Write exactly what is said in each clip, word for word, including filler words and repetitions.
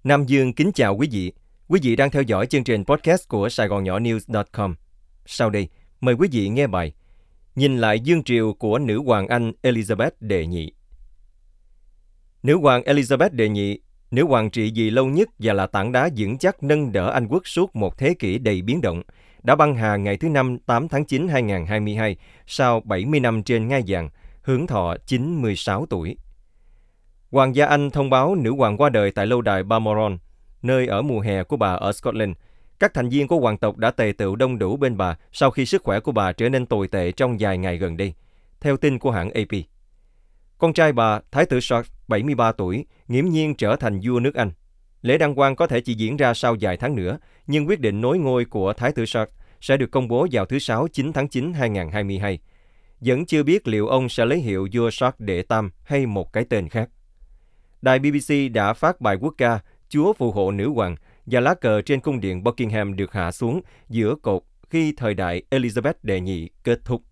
Nam Dương kính chào quý vị. Quý vị đang theo dõi chương trình podcast của Sài Gòn Nhỏ News chấm com. Sau đây, mời quý vị nghe bài Nhìn lại dương triều của nữ hoàng Anh Elizabeth đệ nhị. Nữ hoàng Elizabeth đệ nhị, nữ hoàng trị vì lâu nhất và là tảng đá vững chắc nâng đỡ Anh quốc suốt một thế kỷ đầy biến động, đã băng hà ngày thứ Năm tám tháng chín năm hai nghìn không trăm hai mươi hai sau bảy mươi năm trên ngai vàng, hưởng thọ chín mươi sáu tuổi. Hoàng gia Anh thông báo nữ hoàng qua đời tại lâu đài Balmoral, nơi ở mùa hè của bà ở Scotland. Các thành viên của hoàng tộc đã tề tựu đông đủ bên bà sau khi sức khỏe của bà trở nên tồi tệ trong vài ngày gần đây, theo tin của hãng a pê. Con trai bà, Thái tử Charles, bảy mươi ba tuổi, nghiễm nhiên trở thành vua nước Anh. Lễ đăng quang có thể chỉ diễn ra sau vài tháng nữa, nhưng quyết định nối ngôi của Thái tử Charles sẽ được công bố vào thứ Sáu chín tháng chín năm hai nghìn không trăm hai mươi hai. Vẫn chưa biết liệu ông sẽ lấy hiệu vua Charles đệ tam hay một cái tên khác. Đài bê bê xê đã phát bài quốc ca Chúa phù hộ nữ hoàng và lá cờ trên cung điện Buckingham được hạ xuống giữa cột khi thời đại Elizabeth đệ nhị kết thúc.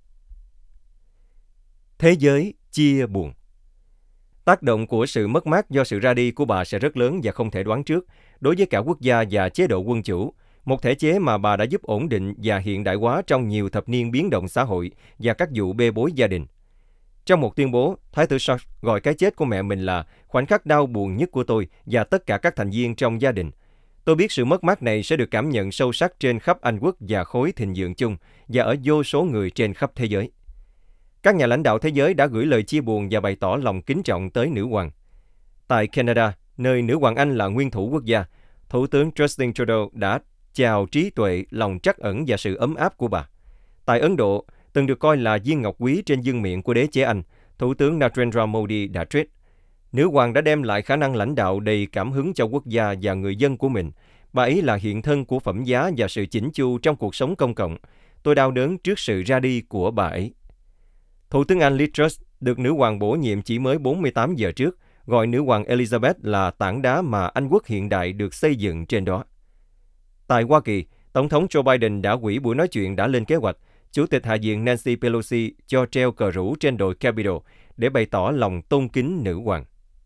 Thế giới chia buồn. Tác động của sự mất mát do sự ra đi của bà sẽ rất lớn và không thể đoán trước đối với cả quốc gia và chế độ quân chủ, một thể chế mà bà đã giúp ổn định và hiện đại hóa trong nhiều thập niên biến động xã hội và các vụ bê bối gia đình. Trong một tuyên bố, Thái tử Charles gọi cái chết của mẹ mình là khoảnh khắc đau buồn nhất của tôi và tất cả các thành viên trong gia đình. Tôi biết sự mất mát này sẽ được cảm nhận sâu sắc trên khắp Anh quốc và khối thịnh vượng chung và ở vô số người trên khắp thế giới. Các nhà lãnh đạo thế giới đã gửi lời chia buồn và bày tỏ lòng kính trọng tới nữ hoàng. Tại Canada, nơi nữ hoàng Anh là nguyên thủ quốc gia, Thủ tướng Justin Trudeau đã chào trí tuệ, lòng trắc ẩn và sự ấm áp của bà. Tại Ấn Độ, từng được coi là viên ngọc quý trên vương miện của đế chế Anh, Thủ tướng Narendra Modi đã tweet: Nữ hoàng đã đem lại khả năng lãnh đạo đầy cảm hứng cho quốc gia và người dân của mình. Bà ấy là hiện thân của phẩm giá và sự chỉnh chu trong cuộc sống công cộng. Tôi đau đớn trước sự ra đi của bà ấy. Thủ tướng Anh Liz Truss được nữ hoàng bổ nhiệm chỉ mới bốn mươi tám giờ trước, gọi nữ hoàng Elizabeth là tảng đá mà Anh quốc hiện đại được xây dựng trên đó. Tại Hoa Kỳ, Tổng thống Joe Biden đã hủy buổi nói chuyện đã lên kế hoạch. Chủ tịch Hạ viện Nancy Pelosi cho treo cờ rủ trên đồi Capitol để bày tỏ lòng tôn kính nữ hoàng.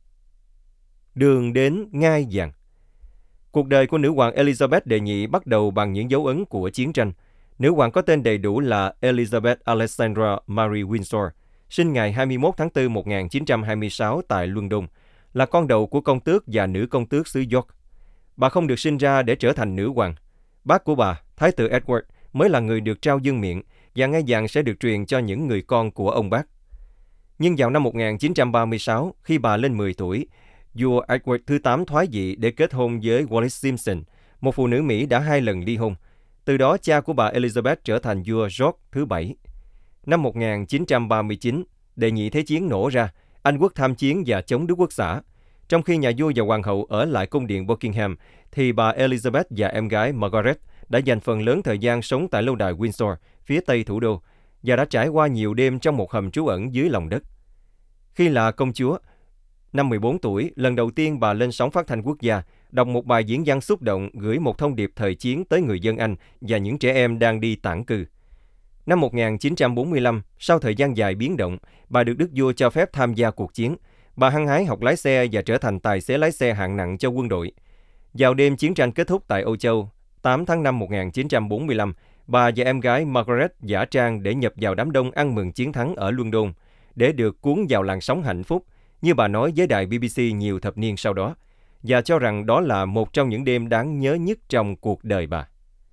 Đường đến ngai vàng. Cuộc đời của nữ hoàng Elizabeth đệ nhị bắt đầu bằng những dấu ấn của chiến tranh. Nữ hoàng có tên đầy đủ là Elizabeth Alexandra Mary Windsor, sinh ngày hai mươi mốt tháng tư năm một nghìn chín trăm hai mươi sáu tại London, là con đầu của công tước và nữ công tước xứ York. Bà không được sinh ra để trở thành nữ hoàng. Bác của bà, Thái tử Edward, mới là người được trao vương miện và ngai vàng sẽ được truyền cho những người con của ông bác. Nhưng vào năm một nghìn chín trăm ba mươi sáu, khi bà lên mười tuổi, vua Edward thứ tám thoái vị để kết hôn với Wallis Simpson, một phụ nữ Mỹ đã hai lần ly hôn. Từ đó, cha của bà Elizabeth trở thành vua George thứ bảy. Năm một nghìn chín trăm ba mươi chín, đệ nhị thế chiến nổ ra, Anh quốc tham chiến và chống Đức Quốc xã. Trong khi nhà vua và hoàng hậu ở lại cung điện Buckingham, thì bà Elizabeth và em gái Margaret đã dành phần lớn thời gian sống tại lâu đài Windsor, phía tây thủ đô, và đã trải qua nhiều đêm trong một hầm trú ẩn dưới lòng đất. Khi là công chúa, năm mười bốn tuổi, lần đầu tiên bà lên sóng phát thanh quốc gia, đọc một bài diễn văn xúc động gửi một thông điệp thời chiến tới người dân Anh và những trẻ em đang đi tản cư. Năm một nghìn chín trăm bốn mươi lăm, sau thời gian dài biến động, bà được đức vua cho phép tham gia cuộc chiến. Bà hăng hái học lái xe và trở thành tài xế lái xe hạng nặng cho quân đội. Vào đêm chiến tranh kết thúc tại Âu Châu, tám tháng năm năm một nghìn chín trăm bốn mươi lăm, bà và em gái Margaret giả trang để nhập vào đám đông ăn mừng chiến thắng ở London, để được cuốn vào làn sóng hạnh phúc, như bà nói với đài bê bê xê nhiều thập niên sau đó, và cho rằng đó là một trong những đêm đáng nhớ nhất trong cuộc đời bà.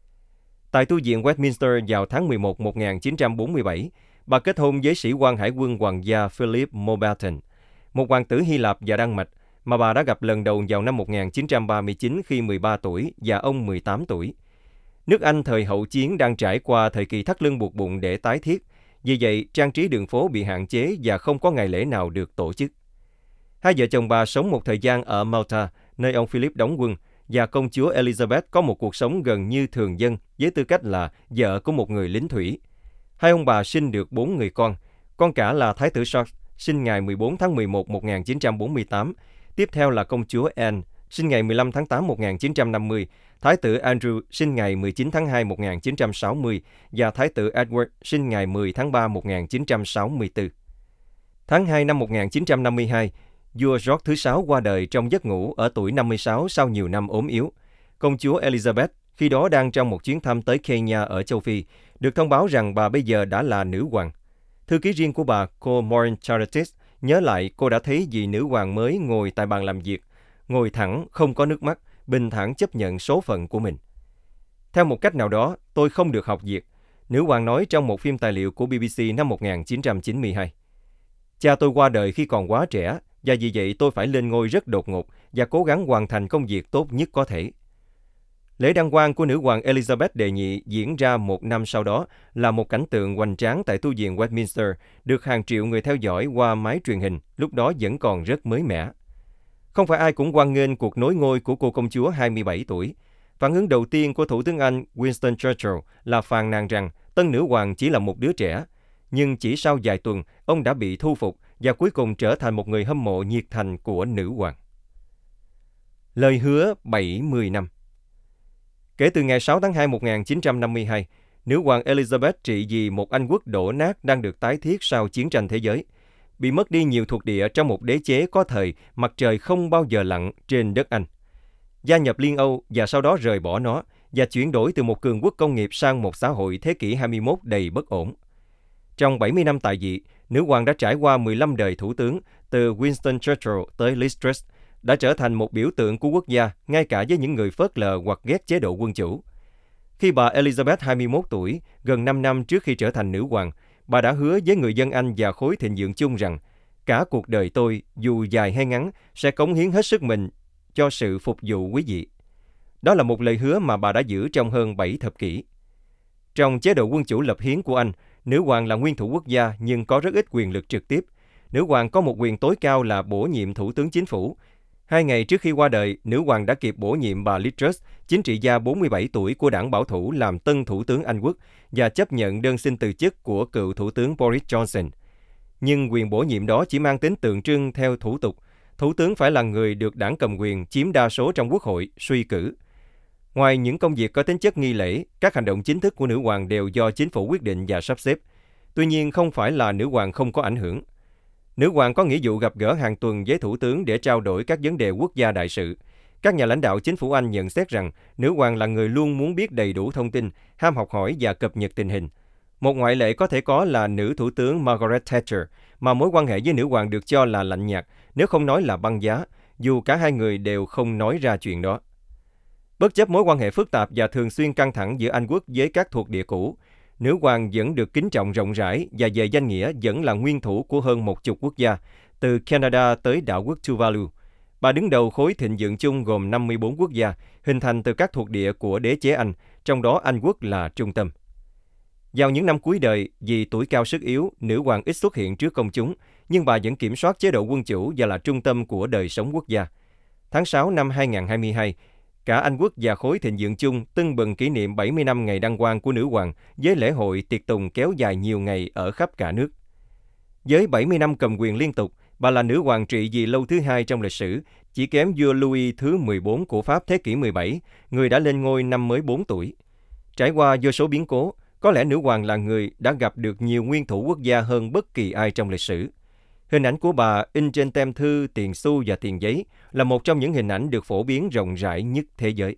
Tại tu viện Westminster vào tháng mười một năm một nghìn chín trăm bốn mươi bảy, bà kết hôn với sĩ quan hải quân hoàng gia Philip Mountbatten, một hoàng tử Hy Lạp và Đan Mạch, mà bà đã gặp lần đầu vào năm một nghìn chín trăm ba mươi chín khi mười ba tuổi và ông mười tám tuổi. Nước Anh thời hậu chiến đang trải qua thời kỳ thắt lưng buộc bụng để tái thiết, vì vậy trang trí đường phố bị hạn chế và không có ngày lễ nào được tổ chức. Hai vợ chồng bà sống một thời gian ở Malta, nơi ông Philip đóng quân, và công chúa Elizabeth có một cuộc sống gần như thường dân với tư cách là vợ của một người lính thủy. Hai ông bà sinh được bốn người con, con cả là Thái tử Charles, sinh ngày mười bốn tháng mười một năm một nghìn chín trăm bốn mươi tám, tiếp theo là công chúa Anne, sinh ngày mười lăm tháng tám năm một nghìn chín trăm năm mươi, Thái tử Andrew, sinh ngày mười chín tháng hai năm một nghìn chín trăm sáu mươi, và Thái tử Edward, sinh ngày mười tháng ba năm một nghìn chín trăm sáu mươi tư. Tháng hai năm một nghìn chín trăm năm mươi hai, vua George thứ sáu qua đời trong giấc ngủ ở tuổi năm mươi sáu sau nhiều năm ốm yếu. Công chúa Elizabeth, khi đó đang trong một chuyến thăm tới Kenya ở châu Phi, được thông báo rằng bà bây giờ đã là nữ hoàng. Thư ký riêng của bà, cô Maureen Charitis, nhớ lại cô đã thấy vị nữ hoàng mới ngồi tại bàn làm việc, ngồi thẳng, không có nước mắt, bình thản chấp nhận số phận của mình. Theo một cách nào đó, tôi không được học việc, nữ hoàng nói trong một phim tài liệu của B B C năm một nghìn chín trăm chín mươi hai. Cha tôi qua đời khi còn quá trẻ, và vì vậy tôi phải lên ngôi rất đột ngột và cố gắng hoàn thành công việc tốt nhất có thể. Lễ đăng quang của nữ hoàng Elizabeth đệ nhị diễn ra một năm sau đó là một cảnh tượng hoành tráng tại tu viện Westminster, được hàng triệu người theo dõi qua máy truyền hình, lúc đó vẫn còn rất mới mẻ. Không phải ai cũng hoan nghênh cuộc nối ngôi của cô công chúa hai mươi bảy tuổi. Phản ứng đầu tiên của Thủ tướng Anh Winston Churchill là phàn nàn rằng tân nữ hoàng chỉ là một đứa trẻ. Nhưng chỉ sau vài tuần, ông đã bị thu phục và cuối cùng trở thành một người hâm mộ nhiệt thành của nữ hoàng. Lời hứa bảy mươi năm. Kể từ ngày sáu tháng hai năm một nghìn chín trăm năm mươi hai, nữ hoàng Elizabeth trị vì một Anh quốc đổ nát đang được tái thiết sau chiến tranh thế giới, bị mất đi nhiều thuộc địa trong một đế chế có thời mặt trời không bao giờ lặn trên đất Anh. Gia nhập Liên Âu và sau đó rời bỏ nó và chuyển đổi từ một cường quốc công nghiệp sang một xã hội thế kỷ hai mươi mốt đầy bất ổn. Trong bảy mươi năm tại vị, nữ hoàng đã trải qua mười lăm đời thủ tướng, từ Winston Churchill tới Liz Truss, đã trở thành một biểu tượng của quốc gia, ngay cả với những người phớt lờ hoặc ghét chế độ quân chủ. Khi bà Elizabeth hai mươi mốt tuổi, gần năm năm trước khi trở thành nữ hoàng, bà đã hứa với người dân Anh và khối thịnh vượng chung rằng cả cuộc đời tôi, dù dài hay ngắn, sẽ cống hiến hết sức mình cho sự phục vụ quý vị. Đó là một lời hứa mà bà đã giữ trong hơn bảy thập kỷ. Trong chế độ quân chủ lập hiến của Anh, nữ hoàng là nguyên thủ quốc gia nhưng có rất ít quyền lực trực tiếp. Nữ hoàng có một quyền tối cao là bổ nhiệm thủ tướng chính phủ. Hai ngày trước khi qua đời, nữ hoàng đã kịp bổ nhiệm bà Liz Truss, chính trị gia bốn mươi bảy tuổi của đảng Bảo thủ, làm tân thủ tướng Anh quốc và chấp nhận đơn xin từ chức của cựu thủ tướng Boris Johnson. Nhưng quyền bổ nhiệm đó chỉ mang tính tượng trưng theo thủ tục. Thủ tướng phải là người được đảng cầm quyền chiếm đa số trong quốc hội suy cử. Ngoài những công việc có tính chất nghi lễ, các hành động chính thức của nữ hoàng đều do chính phủ quyết định và sắp xếp. Tuy nhiên, không phải là nữ hoàng không có ảnh hưởng. Nữ hoàng có nghĩa vụ gặp gỡ hàng tuần với thủ tướng để trao đổi các vấn đề quốc gia đại sự. Các nhà lãnh đạo chính phủ Anh nhận xét rằng nữ hoàng là người luôn muốn biết đầy đủ thông tin, ham học hỏi và cập nhật tình hình. Một ngoại lệ có thể có là nữ thủ tướng Margaret Thatcher, mà mối quan hệ với nữ hoàng được cho là lạnh nhạt, nếu không nói là băng giá, dù cả hai người đều không nói ra chuyện đó. Bất chấp mối quan hệ phức tạp và thường xuyên căng thẳng giữa Anh quốc với các thuộc địa cũ, nữ hoàng vẫn được kính trọng rộng rãi và về danh nghĩa vẫn là nguyên thủ của hơn một chục quốc gia, từ Canada tới đảo quốc Tuvalu. Bà đứng đầu khối thịnh vượng chung gồm năm mươi bốn quốc gia, hình thành từ các thuộc địa của đế chế Anh, trong đó Anh quốc là trung tâm. Vào những năm cuối đời, vì tuổi cao sức yếu, nữ hoàng ít xuất hiện trước công chúng, nhưng bà vẫn kiểm soát chế độ quân chủ và là trung tâm của đời sống quốc gia. Tháng sáu năm hai nghìn không trăm hai mươi hai, cả Anh quốc và khối thịnh vượng chung tưng bừng kỷ niệm bảy mươi năm ngày đăng quang của nữ hoàng với lễ hội tiệc tùng kéo dài nhiều ngày ở khắp cả nước. Với bảy mươi năm cầm quyền liên tục, bà là nữ hoàng trị vì lâu thứ hai trong lịch sử, chỉ kém vua Louis thứ mười bốn của Pháp thế kỷ mười bảy, người đã lên ngôi năm mới bốn tuổi. Trải qua vô số biến cố, có lẽ nữ hoàng là người đã gặp được nhiều nguyên thủ quốc gia hơn bất kỳ ai trong lịch sử. Hình ảnh của bà in trên tem thư, tiền xu và tiền giấy là một trong những hình ảnh được phổ biến rộng rãi nhất thế giới.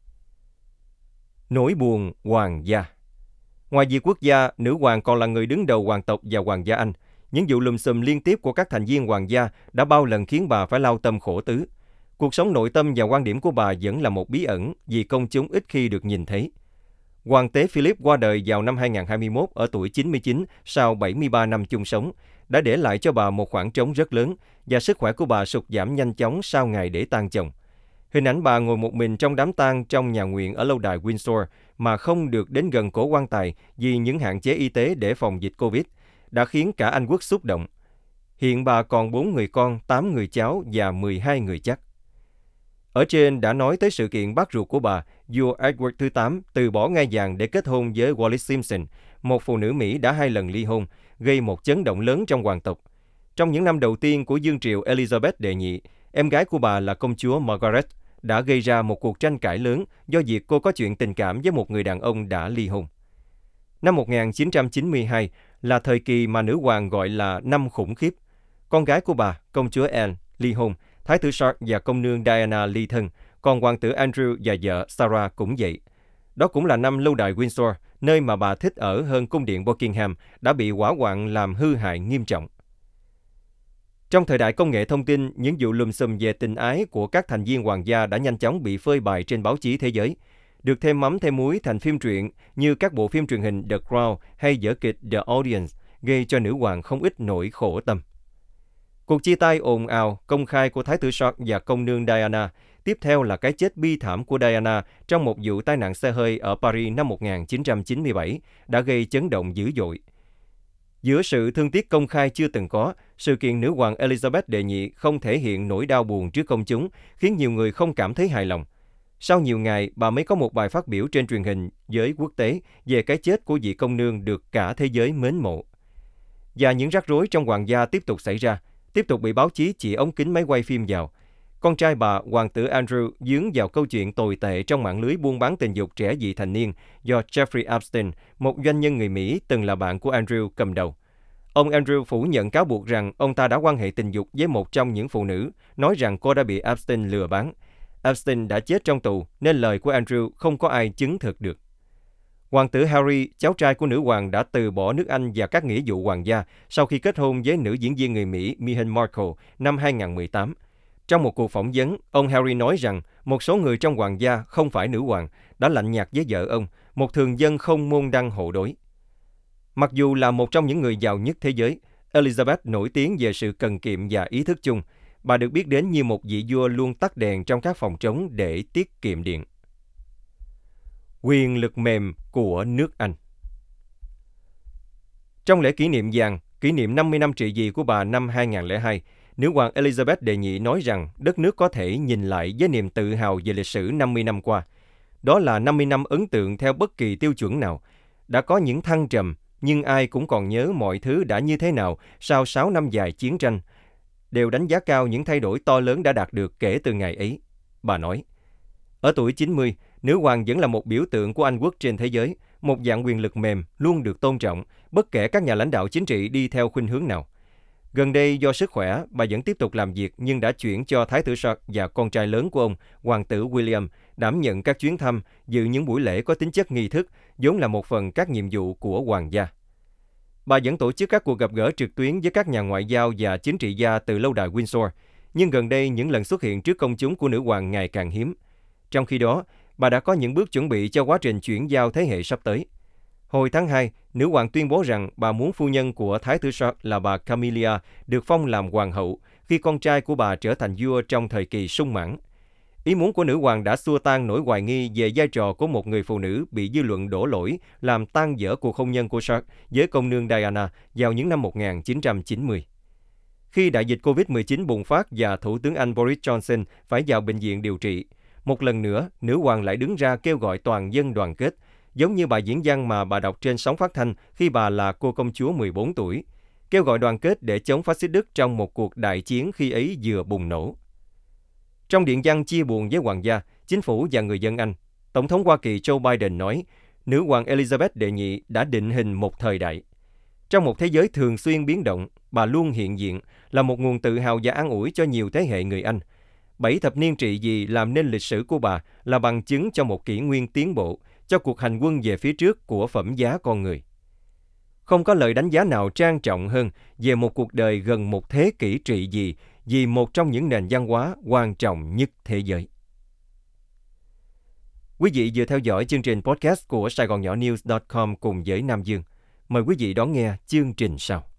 Nỗi buồn hoàng gia. Ngoài việc quốc gia, nữ hoàng còn là người đứng đầu hoàng tộc và hoàng gia Anh. Những vụ lùm xùm liên tiếp của các thành viên hoàng gia đã bao lần khiến bà phải lao tâm khổ tứ. Cuộc sống nội tâm và quan điểm của bà vẫn là một bí ẩn vì công chúng ít khi được nhìn thấy. Hoàng tế Philip qua đời vào năm hai nghìn không trăm hai mươi mốt ở tuổi chín mươi chín sau bảy mươi ba năm chung sống, đã để lại cho bà một khoảng trống rất lớn và sức khỏe của bà sụt giảm nhanh chóng sau ngày để tang chồng. Hình ảnh bà ngồi một mình trong đám tang trong nhà nguyện ở lâu đài Windsor mà không được đến gần cổ quan tài vì những hạn chế y tế để phòng dịch Covid đã khiến cả Anh quốc xúc động. Hiện bà còn bốn người con, tám người cháu và mười hai người chắc. Ở trên đã nói tới sự kiện bác ruột của bà, vua Edward thứ tám, từ bỏ ngai vàng để kết hôn với Wallis Simpson, một phụ nữ Mỹ đã hai lần ly hôn, gây một chấn động lớn trong hoàng tộc. Trong những năm đầu tiên của vương triều Elizabeth đệ nhị, em gái của bà là công chúa Margaret đã gây ra một cuộc tranh cãi lớn do việc cô có chuyện tình cảm với một người đàn ông đã ly hôn. Năm một nghìn chín trăm chín mươi hai là thời kỳ mà nữ hoàng gọi là năm khủng khiếp. Con gái của bà, công chúa Anne, ly hôn, Thái tử Charles và công nương Diana ly thân, còn hoàng tử Andrew và vợ Sarah cũng vậy. Đó cũng là năm lâu đài Windsor, nơi mà bà thích ở hơn cung điện Buckingham, đã bị hỏa hoạn làm hư hại nghiêm trọng. Trong thời đại công nghệ thông tin, những vụ lùm xùm về tình ái của các thành viên hoàng gia đã nhanh chóng bị phơi bày trên báo chí thế giới, được thêm mắm thêm muối thành phim truyện như các bộ phim truyền hình The Crown hay vở kịch The Audience, gây cho nữ hoàng không ít nỗi khổ tâm. Cuộc chia tay ồn ào, công khai của Thái tử Charles và công nương Diana, tiếp theo là cái chết bi thảm của Diana trong một vụ tai nạn xe hơi ở Paris năm một nghìn chín trăm chín mươi bảy, đã gây chấn động dữ dội. Giữa sự thương tiếc công khai chưa từng có, sự kiện nữ hoàng Elizabeth đệ nhị không thể hiện nỗi đau buồn trước công chúng, khiến nhiều người không cảm thấy hài lòng. Sau nhiều ngày, bà mới có một bài phát biểu trên truyền hình giới quốc tế về cái chết của vị công nương được cả thế giới mến mộ. Và những rắc rối trong hoàng gia tiếp tục xảy ra, tiếp tục bị báo chí chỉ ống kính máy quay phim vào. Con trai bà, hoàng tử Andrew, dướng vào câu chuyện tồi tệ trong mạng lưới buôn bán tình dục trẻ vị thành niên do Jeffrey Epstein, một doanh nhân người Mỹ từng là bạn của Andrew, cầm đầu. Ông Andrew phủ nhận cáo buộc rằng ông ta đã quan hệ tình dục với một trong những phụ nữ, nói rằng cô đã bị Epstein lừa bán. Epstein đã chết trong tù, nên lời của Andrew không có ai chứng thực được. Hoàng tử Harry, cháu trai của nữ hoàng, đã từ bỏ nước Anh và các nghĩa vụ hoàng gia sau khi kết hôn với nữ diễn viên người Mỹ Meghan Markle năm hai không một tám. Trong một cuộc phỏng vấn, ông Harry nói rằng một số người trong hoàng gia không phải nữ hoàng đã lạnh nhạt với vợ ông, một thường dân không môn đăng hộ đối. Mặc dù là một trong những người giàu nhất thế giới, Elizabeth nổi tiếng về sự cần kiệm và ý thức chung. Bà được biết đến như một vị vua luôn tắt đèn trong các phòng trống để tiết kiệm điện. Quyền lực mềm của nước Anh. Trong lễ kỷ niệm vàng, kỷ niệm năm mươi năm trị vì của bà năm hai không không hai, nữ hoàng Elizabeth đệ nhị nói rằng đất nước có thể nhìn lại với niềm tự hào về lịch sử năm mươi năm qua. Đó là năm mươi năm ấn tượng theo bất kỳ tiêu chuẩn nào. Đã có những thăng trầm, nhưng ai cũng còn nhớ mọi thứ đã như thế nào sau sáu năm dài chiến tranh, đều đánh giá cao những thay đổi to lớn đã đạt được kể từ ngày ấy. Bà nói, ở tuổi chín mươi, nữ hoàng vẫn là một biểu tượng của Anh quốc trên thế giới, một dạng quyền lực mềm luôn được tôn trọng, bất kể các nhà lãnh đạo chính trị đi theo khuynh hướng nào. Gần đây do sức khỏe, bà vẫn tiếp tục làm việc nhưng đã chuyển cho Thái tử Charles và con trai lớn của ông, hoàng tử William, đảm nhận các chuyến thăm, dự những buổi lễ có tính chất nghi thức, vốn là một phần các nhiệm vụ của hoàng gia. Bà vẫn tổ chức các cuộc gặp gỡ trực tuyến với các nhà ngoại giao và chính trị gia từ lâu đài Windsor, nhưng gần đây những lần xuất hiện trước công chúng của nữ hoàng ngày càng hiếm. Trong khi đó, bà đã có những bước chuẩn bị cho quá trình chuyển giao thế hệ sắp tới. Hồi tháng hai, nữ hoàng tuyên bố rằng bà muốn phu nhân của Thái tử Charles là bà Camilla được phong làm hoàng hậu khi con trai của bà trở thành vua trong thời kỳ sung mãn. Ý muốn của nữ hoàng đã xua tan nỗi hoài nghi về vai trò của một người phụ nữ bị dư luận đổ lỗi làm tan vỡ cuộc hôn nhân của Charles với công nương Diana vào những năm một nghìn chín trăm chín mươi. Khi đại dịch covid mười chín bùng phát và Thủ tướng Anh Boris Johnson phải vào bệnh viện điều trị, một lần nữa, nữ hoàng lại đứng ra kêu gọi toàn dân đoàn kết, giống như bài diễn văn mà bà đọc trên sóng phát thanh khi bà là cô công chúa mười bốn tuổi, kêu gọi đoàn kết để chống phát xít Đức trong một cuộc đại chiến khi ấy vừa bùng nổ. Trong điện văn chia buồn với hoàng gia, chính phủ và người dân Anh, Tổng thống Hoa Kỳ Joe Biden nói, nữ hoàng Elizabeth đệ nhị đã định hình một thời đại. Trong một thế giới thường xuyên biến động, bà luôn hiện diện, là một nguồn tự hào và an ủi cho nhiều thế hệ người Anh. Bảy thập niên trị vì làm nên lịch sử của bà là bằng chứng cho một kỷ nguyên tiến bộ, cho cuộc hành quân về phía trước của phẩm giá con người. Không có lời đánh giá nào trang trọng hơn về một cuộc đời gần một thế kỷ trị vì vì một trong những nền văn hóa quan trọng nhất thế giới. Quý vị vừa theo dõi chương trình podcast của Sài Gòn Nhỏ News chấm com cùng với Nam Dương. Mời quý vị đón nghe chương trình sau.